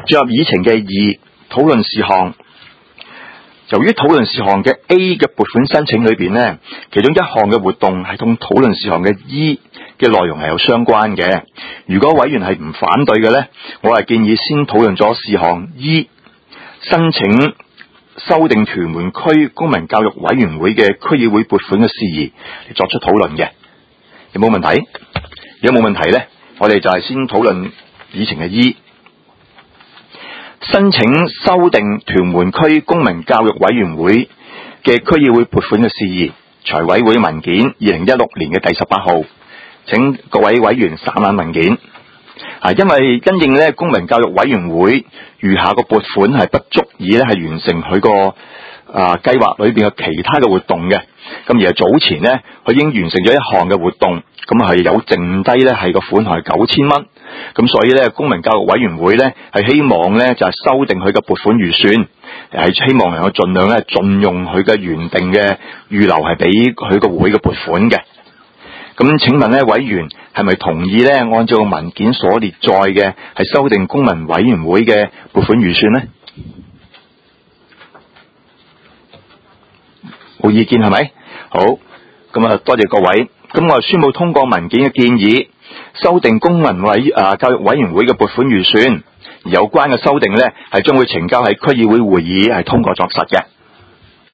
進入議程嘅2討論事項。由於討論事項嘅 A 嘅撥款申請裏邊呢，其中一項嘅活動係同討論事項嘅 E 嘅內容係有相關嘅。如果委員係唔反對嘅呢，我係建議先討論咗事項 E 申請修訂屯門區公民教育委員會嘅區議會撥款嘅事宜嚟作出討論嘅。有冇問題？如果冇問題呢，我哋就係先討論議程嘅 E。申請修訂屯門區公民教育委員會嘅區議會撥款嘅事宜，財委會文件2016年嘅第18號，請各位委員散覽文件。因為因應咧公民教育委員會餘下個撥款係不足以咧係完成佢個計劃裏邊嘅其他嘅活動嘅，咁而係早前呢，佢已經完成咗一項嘅活動，咁係有剩低咧係個款項係9000蚊，咁所以咧公民教育委員會咧係希望咧就係修訂佢嘅撥款預算，係希望能夠盡量咧盡用佢嘅原定嘅預留係俾佢個會嘅撥款嘅。咁請問咧委員係咪同意咧按照文件所列載嘅係修訂公民委員會嘅撥款預算呢？冇意見係咪？好，咁啊多謝各位。咁我宣布通過文件嘅建議，修訂公民教育委員會嘅撥款預算，而有關嘅修訂咧係將會呈交喺區議會會議係通過作實嘅。